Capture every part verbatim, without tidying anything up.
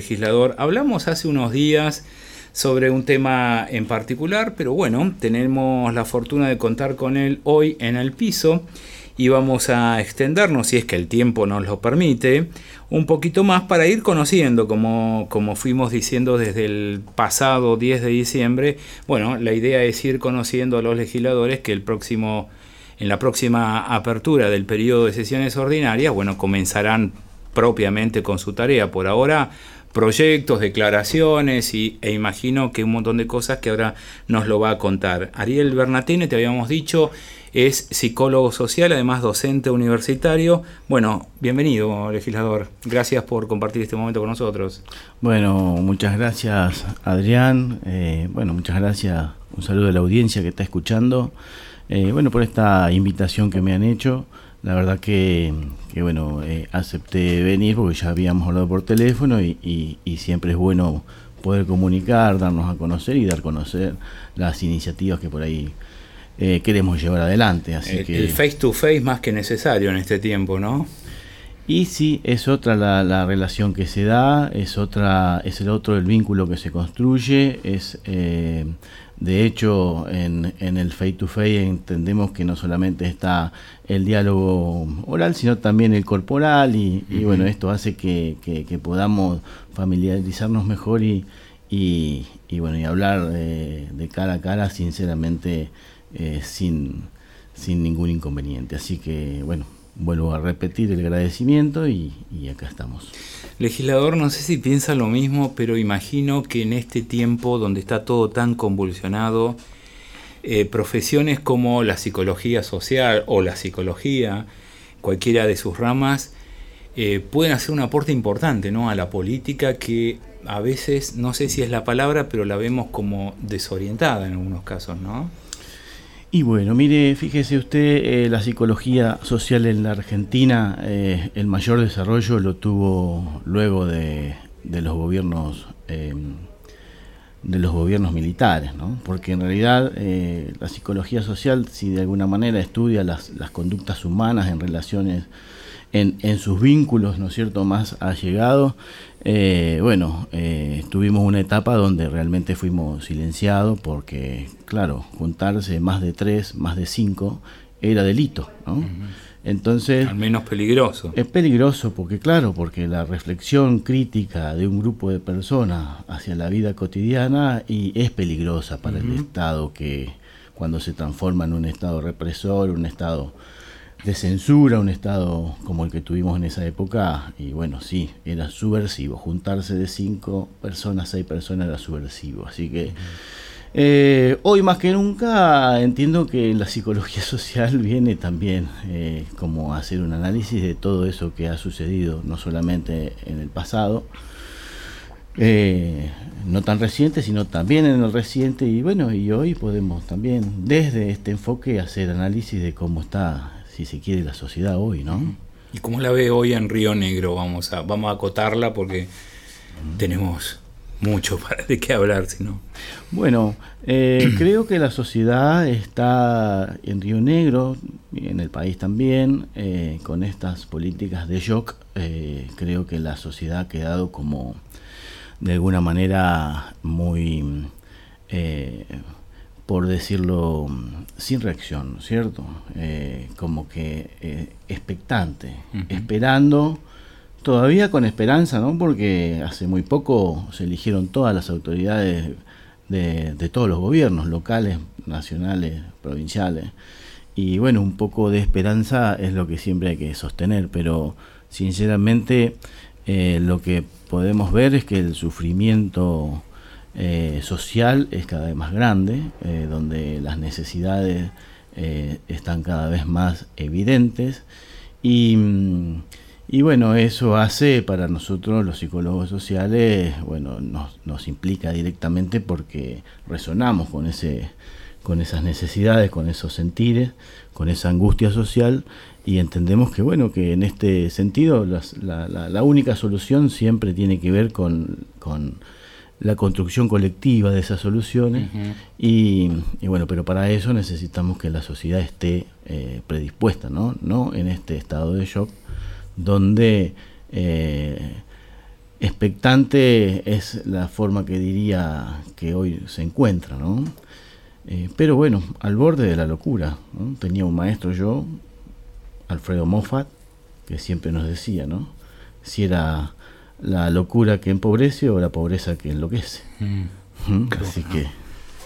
legislador. Hablamos hace unos días sobre un tema en particular, pero bueno, tenemos la fortuna de contar con él hoy en el piso y vamos a extendernos, si es que el tiempo nos lo permite, un poquito más para ir conociendo, como, como fuimos diciendo desde el pasado diez de diciembre. Bueno, la idea es ir conociendo a los legisladores que el próximo, en la próxima apertura del periodo de sesiones ordinarias, bueno, comenzarán propiamente con su tarea. Por ahora, proyectos, declaraciones y, e imagino que un montón de cosas que ahora nos lo va a contar. Ariel Bernatene, te habíamos dicho, es psicólogo social, además docente universitario. Bueno, bienvenido, legislador. Gracias por compartir este momento con nosotros. Bueno, muchas gracias, Adrián. Eh, bueno, muchas gracias. Un saludo a la audiencia que está escuchando. Eh, bueno, por esta invitación que me han hecho. La verdad que, que bueno, eh, acepté venir porque ya habíamos hablado por teléfono y, y, y siempre es bueno poder comunicar, darnos a conocer y dar a conocer las iniciativas que por ahí eh, queremos llevar adelante. Así el, que el face to face más que necesario en este tiempo, ¿no? Y sí, es otra la, la relación que se da, es otra, es el otro el vínculo que se construye, es eh, de hecho en, en el face to face entendemos que no solamente está el diálogo oral, sino también el corporal y, y bueno, esto hace que, que, que podamos familiarizarnos mejor y, y, y bueno, y hablar eh, de cara a cara sinceramente eh, sin, sin ningún inconveniente. Así que bueno, vuelvo a repetir el agradecimiento y, y acá estamos. Legislador, no sé si piensa lo mismo, pero imagino que en este tiempo donde está todo tan convulsionado, eh, profesiones como la psicología social o la psicología, cualquiera de sus ramas, eh, pueden hacer un aporte importante, ¿no?, a la política que a veces, no sé si es la palabra, pero la vemos como desorientada en algunos casos, ¿no? Y bueno, mire, fíjese usted, eh, la psicología social en la Argentina, eh, el mayor desarrollo lo tuvo luego de, de los gobiernos eh, de los gobiernos militares, ¿no? Porque en realidad eh, la psicología social, si de alguna manera estudia las, las conductas humanas en relaciones, en, en sus vínculos, ¿no es cierto?, más allegados, eh, bueno, eh, tuvimos una etapa donde realmente fuimos silenciados porque, claro, juntarse más de tres, más de cinco, era delito, ¿no? Uh-huh. Entonces, al menos peligroso. Es peligroso porque, claro, porque la reflexión crítica de un grupo de personas hacia la vida cotidiana y es peligrosa para uh-huh. el Estado, que cuando se transforma en un Estado represor, un Estado de censura, un Estado como el que tuvimos en esa época, y bueno, sí, era subversivo. Juntarse de cinco personas, seis personas era subversivo. Así que eh, hoy más que nunca entiendo que la psicología social viene también eh, como a hacer un análisis de todo eso que ha sucedido, no solamente en el pasado, eh, no tan reciente, sino también en el reciente, y bueno, y hoy podemos también desde este enfoque hacer análisis de cómo está, si se quiere, la sociedad hoy, ¿no? ¿Y cómo la ve hoy en Río Negro? Vamos a, vamos a acotarla porque uh-huh. tenemos mucho para de qué hablar, si no. Bueno, eh, creo que la sociedad está en Río Negro, y en el país también, eh, con estas políticas de shock. Eh, creo que la sociedad ha quedado como, de alguna manera, muy... Eh, por decirlo, sin reacción, ¿cierto? Eh, como que eh, expectante, uh-huh. esperando, todavía con esperanza, ¿no? Porque hace muy poco se eligieron todas las autoridades de, de todos los gobiernos, locales, nacionales, provinciales, y bueno, un poco de esperanza es lo que siempre hay que sostener, pero sinceramente eh, lo que podemos ver es que el sufrimiento Eh, social es cada vez más grande, eh, donde las necesidades eh, están cada vez más evidentes y, y bueno, eso hace para nosotros los psicólogos sociales, bueno, nos, nos implica directamente porque resonamos con ese, con esas necesidades, con esos sentires, con esa angustia social, y entendemos que bueno, que en este sentido las, la, la, la única solución siempre tiene que ver con, con la construcción colectiva de esas soluciones, uh-huh. y, y bueno, pero para eso necesitamos que la sociedad esté eh, predispuesta, ¿no? No en este estado de shock donde eh, expectante es la forma que diría que hoy se encuentra, ¿no? Eh, pero bueno, al borde de la locura, ¿no? Tenía un maestro yo, Alfredo Moffat, que siempre nos decía, ¿no? Si era la locura que empobrece o la pobreza que enloquece. Mm. ¿Mm? Así bueno. que...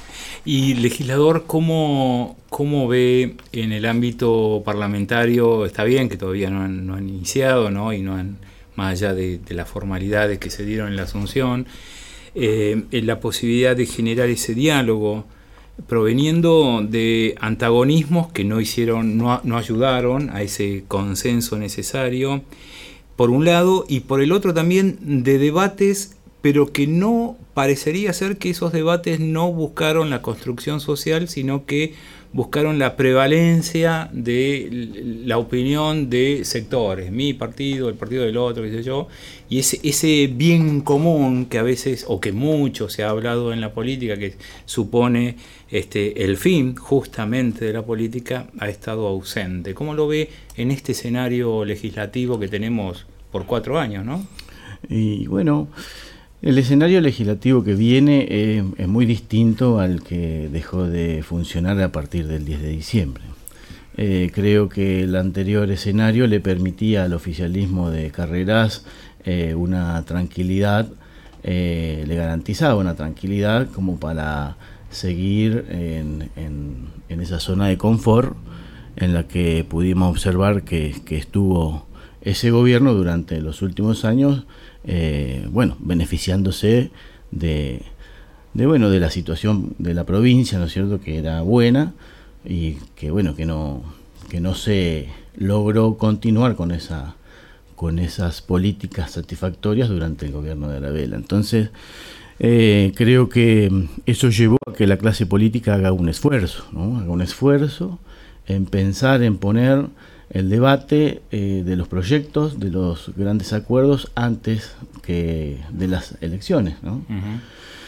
Y legislador, ¿cómo, cómo ve en el ámbito parlamentario? Está bien que todavía no han, no han iniciado, ¿no? Y no han, más allá de, de las formalidades que se dieron en la Asunción, eh, en la posibilidad de generar ese diálogo proveniendo de antagonismos que no hicieron, no, no ayudaron a ese consenso necesario, por un lado, y por el otro también de debates, pero que no parecería ser que esos debates no buscaron la construcción social, sino que buscaron la prevalencia de la opinión de sectores, mi partido, el partido del otro, qué sé yo, y ese, ese bien común que a veces, o que mucho se ha hablado en la política, que supone este, el fin justamente de la política, ha estado ausente. ¿Cómo lo ve en este escenario legislativo que tenemos por cuatro años, ¿no? Y bueno... El escenario legislativo que viene eh, es muy distinto al que dejó de funcionar a partir del diez de diciembre. Eh, creo que el anterior escenario le permitía al oficialismo de Carreras eh, una tranquilidad, eh, le garantizaba una tranquilidad como para seguir en, en, en esa zona de confort en la que pudimos observar que, que estuvo ese gobierno durante los últimos años. Eh, bueno, beneficiándose de, de bueno de la situación de la provincia, ¿no es cierto?, que era buena y que bueno que no que no se logró continuar con esa con esas políticas satisfactorias durante el gobierno de Aravena. Entonces eh, creo que eso llevó a que la clase política haga un esfuerzo, ¿no? Haga un esfuerzo en pensar en poner el debate eh, de los proyectos, de los grandes acuerdos antes que de las elecciones, ¿no? Uh-huh.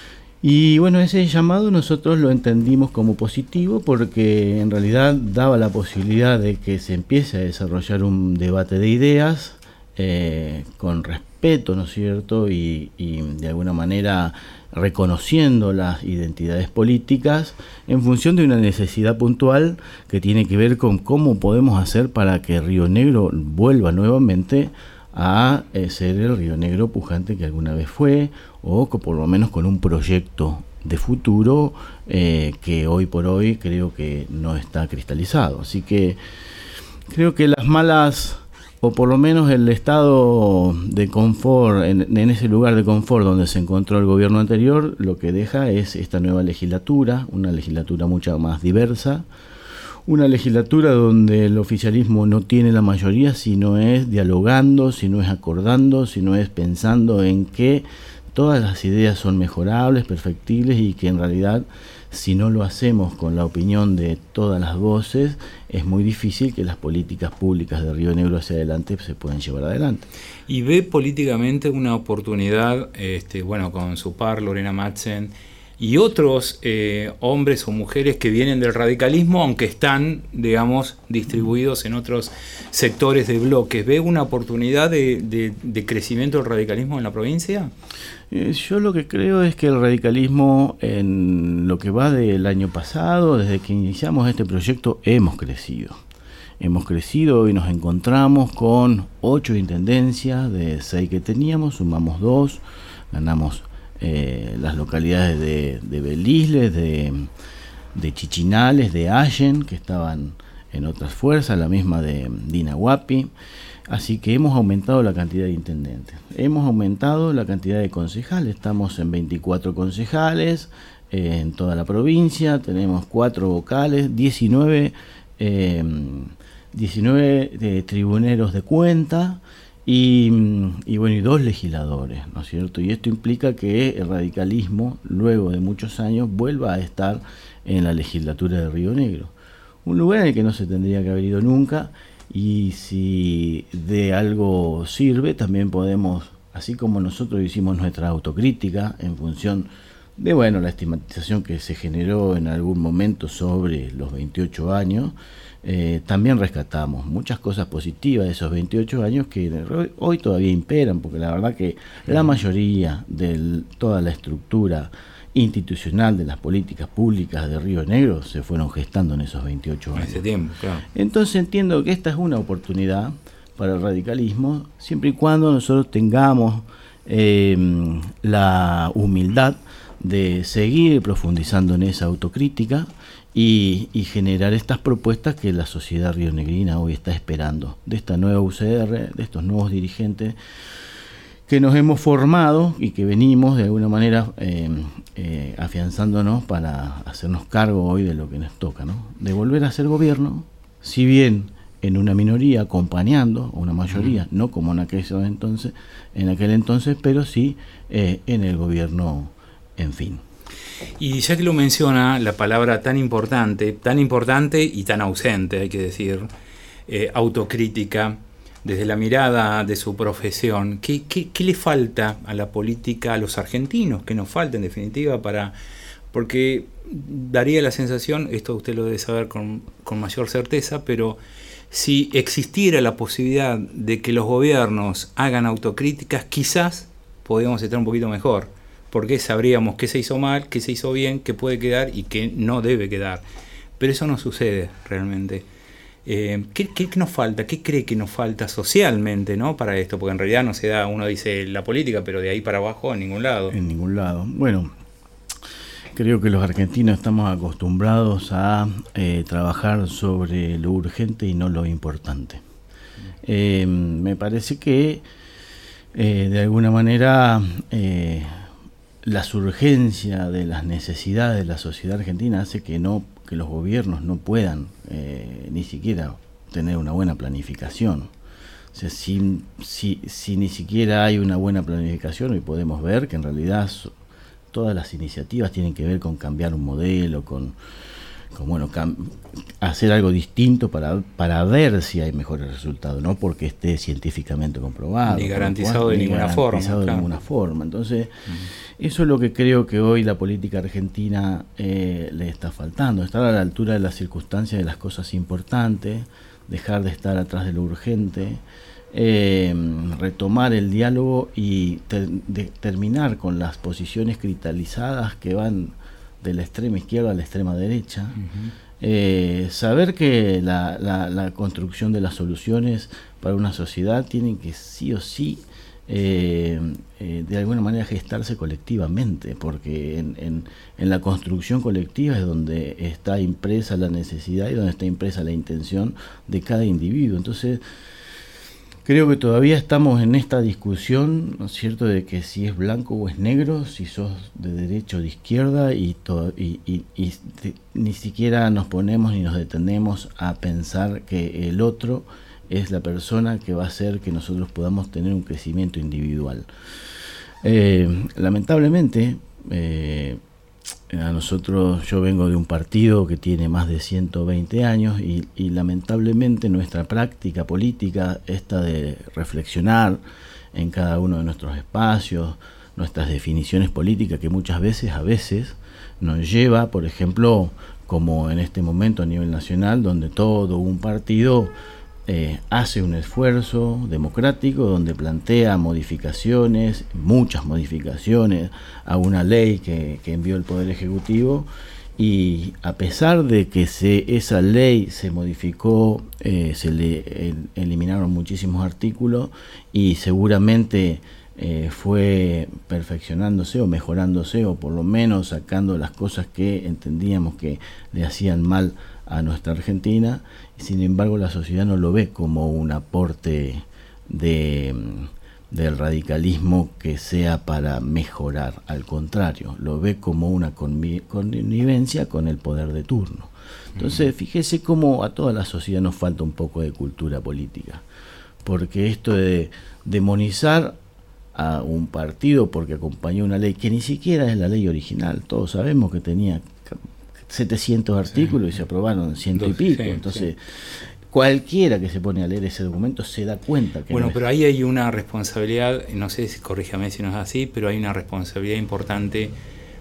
Y bueno, ese llamado nosotros lo entendimos como positivo porque en realidad daba la posibilidad de que se empiece a desarrollar un debate de ideas eh, con respeto, ¿no es cierto? Y, y de alguna manera reconociendo las identidades políticas en función de una necesidad puntual que tiene que ver con cómo podemos hacer para que Río Negro vuelva nuevamente a eh, ser el Río Negro pujante que alguna vez fue, o que por lo menos con un proyecto de futuro eh, que hoy por hoy creo que no está cristalizado. Así que creo que las malas, o por lo menos el estado de confort, en, en ese lugar de confort donde se encontró el gobierno anterior, lo que deja es esta nueva legislatura, una legislatura mucho más diversa, una legislatura donde el oficialismo no tiene la mayoría, sino es dialogando, sino es acordando, sino es pensando en que todas las ideas son mejorables, perfectibles, y que en realidad si no lo hacemos con la opinión de todas las voces, es muy difícil que las políticas públicas de Río Negro hacia adelante se puedan llevar adelante. ¿Y ve políticamente una oportunidad, este, bueno, con su par, Lorena Madsen, y otros eh, hombres o mujeres que vienen del radicalismo, aunque están, digamos, distribuidos en otros sectores de bloques? ¿Ve una oportunidad de, de, de crecimiento del radicalismo en la provincia? Eh, yo lo que creo es que el radicalismo, en lo que va del año pasado, desde que iniciamos este proyecto, hemos crecido. Hemos crecido y nos encontramos con ocho intendencias de seis que teníamos, sumamos dos, ganamos Eh, las localidades de, de Belisles, de, de Chichinales, de Allen, que estaban en otras fuerzas, la misma de Dinahuapi. Así que hemos aumentado la cantidad de intendentes, hemos aumentado la cantidad de concejales, estamos en veinticuatro concejales eh, en toda la provincia, tenemos cuatro vocales, diecinueve, eh, diecinueve eh, tribuneros de cuenta, Y, y bueno, y dos legisladores, ¿no es cierto? Y esto implica que el radicalismo, luego de muchos años, vuelva a estar en la legislatura de Río Negro. Un lugar en el que no se tendría que haber ido nunca, y si de algo sirve, también podemos, así como nosotros hicimos nuestra autocrítica en función de bueno, la estigmatización que se generó en algún momento sobre los veintiocho años. Eh, también rescatamos muchas cosas positivas de esos veintiocho años que hoy todavía imperan, porque la verdad que la mayoría de toda la estructura institucional de las políticas públicas de Río Negro se fueron gestando en esos veintiocho años. Ese tiempo, claro. Entonces entiendo que esta es una oportunidad para el radicalismo, siempre y cuando nosotros tengamos eh, la humildad de seguir profundizando en esa autocrítica y, y generar estas propuestas que la sociedad rionegrina hoy está esperando, de esta nueva U C R, de estos nuevos dirigentes que nos hemos formado y que venimos de alguna manera eh, eh, afianzándonos para hacernos cargo hoy de lo que nos toca, ¿no? De volver a ser gobierno, si bien en una minoría acompañando a una mayoría, uh-huh. no como en aquel entonces, en aquel entonces, pero sí eh, en el gobierno, en fin. Y ya que lo menciona, la palabra tan importante, tan importante y tan ausente, hay que decir, eh, autocrítica, desde la mirada de su profesión, ¿qué, qué, qué le falta a la política, a los argentinos? ¿Qué nos falta en definitiva para...? Porque daría la sensación, esto usted lo debe saber con, con mayor certeza, pero si existiera la posibilidad de que los gobiernos hagan autocríticas, quizás podríamos estar un poquito mejor, porque sabríamos qué se hizo mal, qué se hizo bien, qué puede quedar y qué no debe quedar. Pero eso no sucede realmente. Eh, ¿qué, qué, ¿Qué nos falta? ¿Qué cree que nos falta socialmente, ¿no? Para esto? Porque en realidad no se da, uno dice la política, pero de ahí para abajo en ningún lado. En ningún lado. Bueno, creo que los argentinos estamos acostumbrados a eh, trabajar sobre lo urgente y no lo importante. Eh, me parece que eh, de alguna manera eh, la surgencia de las necesidades de la sociedad argentina hace que no que los gobiernos no puedan eh, ni siquiera tener una buena planificación. O sea, si, si, si ni siquiera hay una buena planificación, hoy podemos ver que en realidad so, todas las iniciativas tienen que ver con cambiar un modelo, con, con bueno, cam- hacer algo distinto para, para ver si hay mejores resultados, no porque esté científicamente comprobado. Ni garantizado de ninguna forma. Garantizado de ninguna forma. Entonces, uh-huh. eso es lo que creo que hoy la política argentina eh, le está faltando, estar a la altura de las circunstancias de las cosas importantes, dejar de estar atrás de lo urgente, eh, retomar el diálogo y ter- de terminar con las posiciones cristalizadas que van de la extrema izquierda a la extrema derecha. Uh-huh. eh, saber que la, la, la construcción de las soluciones para una sociedad tienen que sí o sí eh, eh, de alguna manera gestarse colectivamente, porque en, en, en la construcción colectiva es donde está impresa la necesidad y donde está impresa la intención de cada individuo. Entonces creo que todavía estamos en esta discusión, ¿no es cierto?, de que si es blanco o es negro, si sos de derecha o de izquierda, y, to- y, y, y te, ni siquiera nos ponemos ni nos detenemos a pensar que el otro es la persona que va a hacer que nosotros podamos tener un crecimiento individual. Eh, lamentablemente, eh, a nosotros, yo vengo de un partido que tiene más de ciento veinte años y, y lamentablemente nuestra práctica política, esta de reflexionar en cada uno de nuestros espacios, nuestras definiciones políticas, que muchas veces, a veces, nos lleva, por ejemplo, como en este momento a nivel nacional, donde todo un partido Eh, hace un esfuerzo democrático donde plantea modificaciones, muchas modificaciones a una ley que, que envió el Poder Ejecutivo, y a pesar de que se, esa ley se modificó, eh, se le eh, eliminaron muchísimos artículos y seguramente eh, fue perfeccionándose o mejorándose, o por lo menos sacando las cosas que entendíamos que le hacían mal a nuestra Argentina. Sin embargo, la sociedad no lo ve como un aporte de, del radicalismo que sea para mejorar, al contrario, lo ve como una convi- connivencia con el poder de turno. Entonces, fíjese cómo a toda la sociedad nos falta un poco de cultura política, porque esto de demonizar a un partido porque acompañó una ley que ni siquiera es la ley original, todos sabemos que tenía setecientos artículos, sí, y se aprobaron ciento y pico, sí, entonces sí. Cualquiera que se pone a leer ese documento se da cuenta que bueno, no pero ahí hay una responsabilidad, no sé si corríjame si no es así, pero hay una responsabilidad importante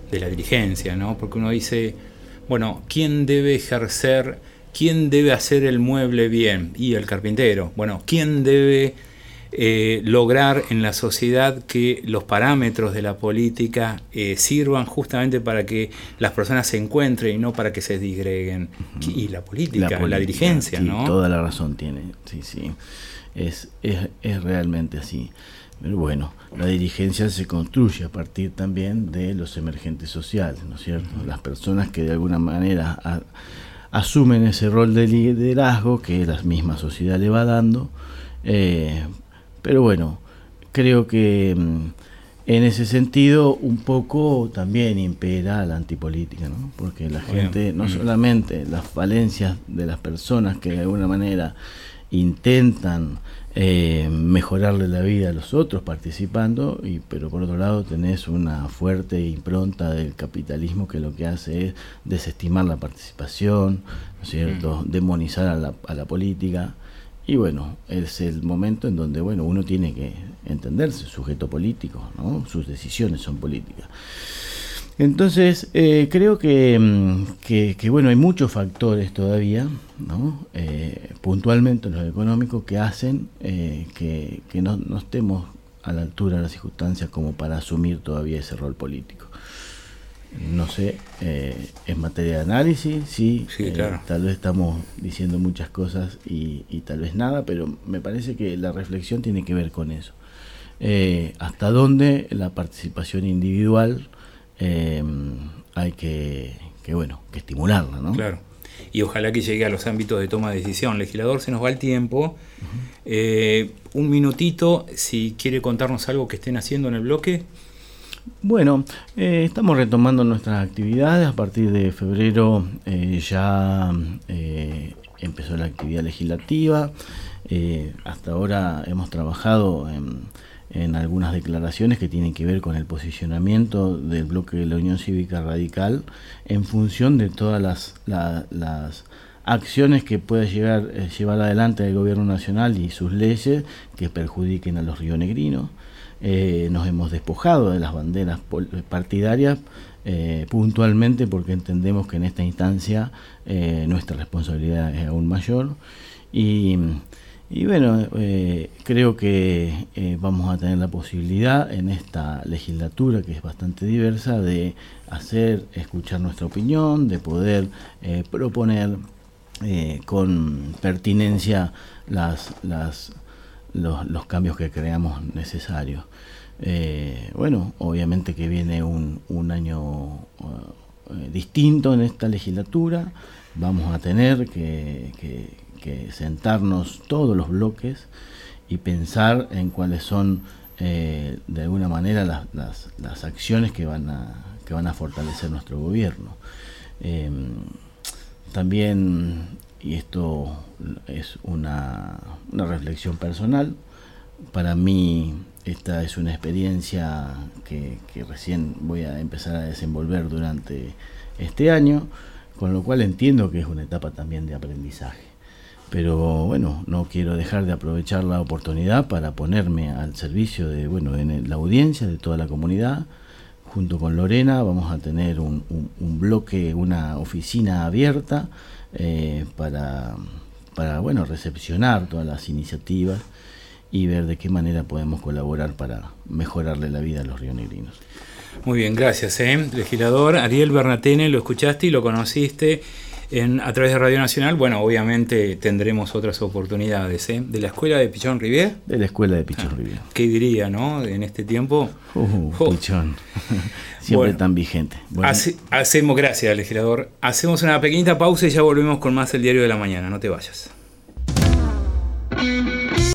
de la dirigencia, ¿no? Porque uno dice, bueno, ¿quién debe ejercer, quién debe hacer el mueble bien? Y el carpintero. Bueno, ¿quién debe eh, lograr en la sociedad que los parámetros de la política eh, sirvan justamente para que las personas se encuentren y no para que se disgreguen? Uh-huh. Y la política, la, política, la dirigencia, sí, ¿no? Toda la razón tiene, sí, sí. Es, es, es realmente así. Pero bueno, la dirigencia se construye a partir también de los emergentes sociales, ¿no es cierto? Las personas que de alguna manera a, asumen ese rol de liderazgo que la misma sociedad le va dando. Eh, pero bueno, creo que en ese sentido un poco también impera la antipolítica, ¿no? Porque la gente, no solamente las falencias de las personas que de alguna manera intentan eh, mejorarle la vida a los otros participando, y pero por otro lado tenés una fuerte impronta del capitalismo que lo que hace es desestimar la participación, ¿no es cierto? Mm. Demonizar a la, a la política, y bueno, es el momento en donde bueno uno tiene que entenderse sujeto político, ¿no? Sus decisiones son políticas. Entonces, eh, creo que, que, que, bueno, hay muchos factores todavía, ¿no? Eh, puntualmente en lo económico, que hacen eh, que, que no, no estemos a la altura de las circunstancias como para asumir todavía ese rol político. No sé, eh, en materia de análisis, sí, sí eh, claro. Tal vez estamos diciendo muchas cosas y, y tal vez nada, pero me parece que la reflexión tiene que ver con eso. Eh, hasta dónde la participación individual Eh, hay que, que bueno que estimularla, ¿no? Claro. Y ojalá que llegue a los ámbitos de toma de decisión. Legislador, se nos va el tiempo. Uh-huh. Eh, un minutito, si quiere contarnos algo que estén haciendo en el bloque. Bueno, eh, estamos retomando nuestras actividades. A partir de febrero eh, ya eh, empezó la actividad legislativa. Eh, hasta ahora hemos trabajado en en algunas declaraciones que tienen que ver con el posicionamiento del bloque de la Unión Cívica Radical en función de todas las, la, las acciones que pueda llegar, eh, llevar adelante el gobierno nacional y sus leyes que perjudiquen a los rionegrinos. Eh, nos hemos despojado de las banderas partidarias eh, puntualmente porque entendemos que en esta instancia eh, nuestra responsabilidad es aún mayor. Y Y bueno, eh, creo que eh, vamos a tener la posibilidad en esta legislatura, que es bastante diversa, de hacer escuchar nuestra opinión, de poder eh, proponer eh, con pertinencia las, las, los, los cambios que creamos necesarios. Eh, bueno, obviamente que viene un, un año uh, distinto en esta legislatura, vamos a tener que... que que sentarnos todos los bloques y pensar en cuáles son eh, de alguna manera las, las, las acciones que van a que van a fortalecer nuestro gobierno. Eh, también, y esto es una, una reflexión personal, para mí esta es una experiencia que, que recién voy a empezar a desenvolver durante este año, con lo cual entiendo que es una etapa también de aprendizaje. Pero bueno, no quiero dejar de aprovechar la oportunidad para ponerme al servicio de bueno en la audiencia de toda la comunidad. Junto con Lorena vamos a tener un, un, un bloque, una oficina abierta eh, para, para bueno recepcionar todas las iniciativas y ver de qué manera podemos colaborar para mejorarle la vida a los rionegrinos. Muy bien, gracias, ¿eh? Legislador Ariel Bernatene, lo escuchaste y lo conociste En, a través de Radio Nacional. Bueno, obviamente tendremos otras oportunidades, ¿eh? ¿De la escuela de Pichón Rivière? De la escuela de Pichón ah, Rivière. ¿Qué diría, no? En este tiempo. Uh, oh. Pichón. Siempre bueno, tan vigente. Bueno. Hace, hacemos, gracias, legislador. Hacemos una pequeñita pausa y ya volvemos con más El Diario de la Mañana. No te vayas.